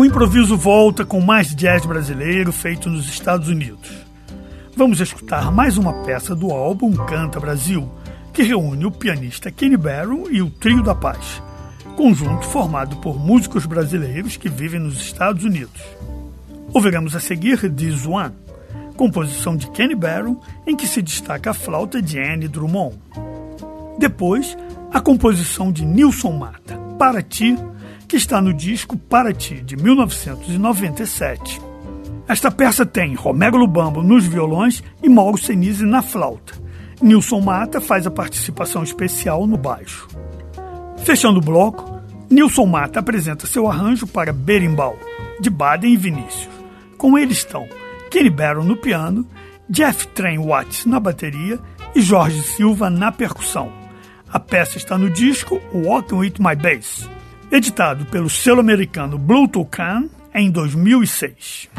improviso volta com mais jazz brasileiro feito nos Estados Unidos. Vamos escutar mais uma peça do álbum Canta Brasil, que reúne o pianista Kenny Barron e o Trio da Paz, conjunto formado por músicos brasileiros que vivem nos Estados Unidos. Ouviremos a seguir This One, composição de Kenny Barron, em que se destaca a flauta de Annie Drummond. Depois, a composição de Nilson Mata, Para Ti, que está no disco Para Ti, de 1997. Esta peça tem Romero Lubambo nos violões e Mauro Senise na flauta. Nilson Mata faz a participação especial no baixo. Fechando o bloco, Nilson Mata apresenta seu arranjo para Berimbau, de Baden e Vinícius. Com ele estão Kenny Barron no piano, Jeff Train Watts na bateria e Jorge Silva na percussão. A peça está no disco Walking With My Bass, editado pelo selo americano Blue Toucan em 2006.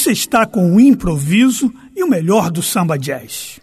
Você está com o improviso e o melhor do samba jazz.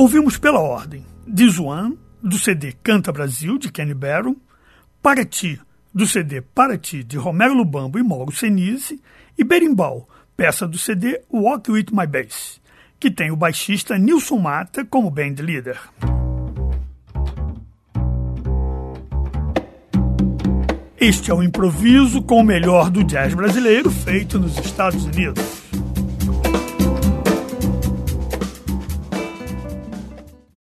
Ouvimos pela ordem This One, do CD Canta Brasil, de Kenny Barron, Para Ti, do CD Para Ti, de Romero Lubambo e Mauro Senise, e Berimbau, peça do CD Walk With My Bass, que tem o baixista Nilson Mata como band leader. Este é o improviso com o melhor do jazz brasileiro feito nos Estados Unidos.